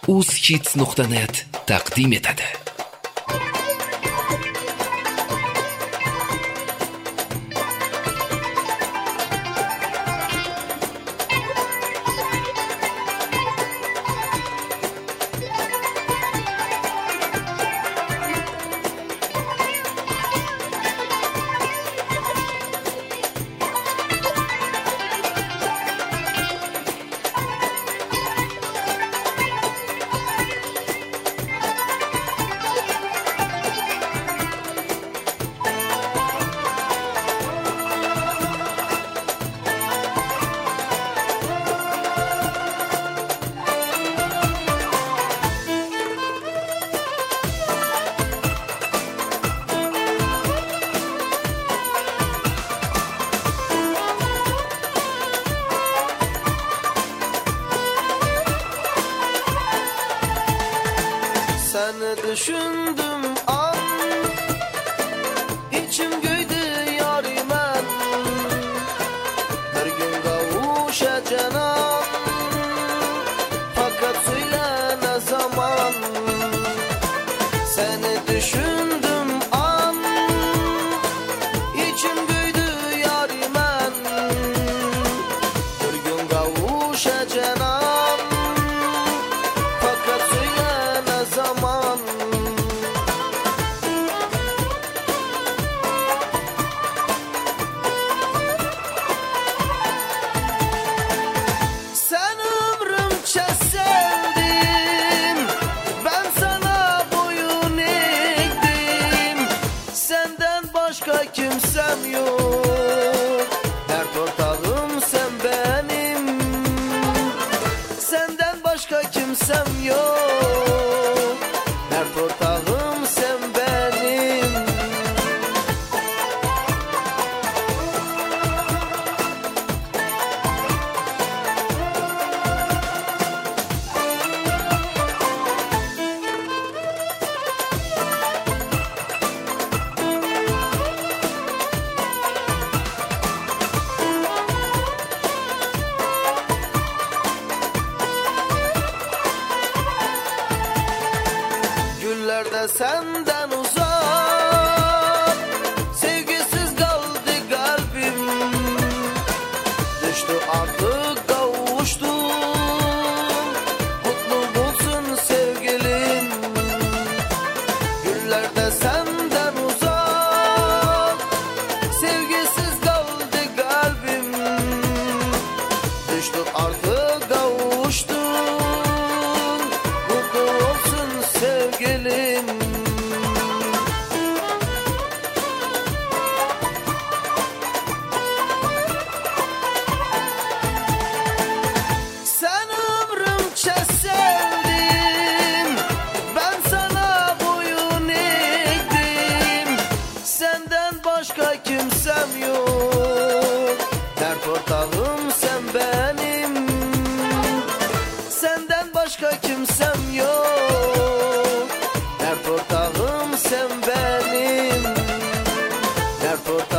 uzhits.net taqdim etadi. Seni düşündüm an, içim göydü yarimen. Bir gün kavuşacağım, fakat söyle ne zaman. Seni düşündüm an, içim göydü yarimen. Bir gün kavuşacağım, fakat söyle ne zaman. Sen ömrümçe sevdim, ben sana boyun eğdim. Senden başka kimsem yok, dert ortağım sen benim. Senden başka kimsem yok, dert ortağım sen benim. Güllerde senden uzak, sevgisiz kaldı kalbim. Düştü artık kavuştum, mutlu bulsun sevgilim. Güllerde senden uzak, sevgisiz kaldı kalbim. Düştü artık kavuştum, mutlu olsun sevgilim. Sen ömrümçe sevdim, ben sana boyun eğdim. Senden başka kimsem yok, dert ortağım sen benim. Senden başka kimsem yok, dert ortağım sen benim. Dert ortağım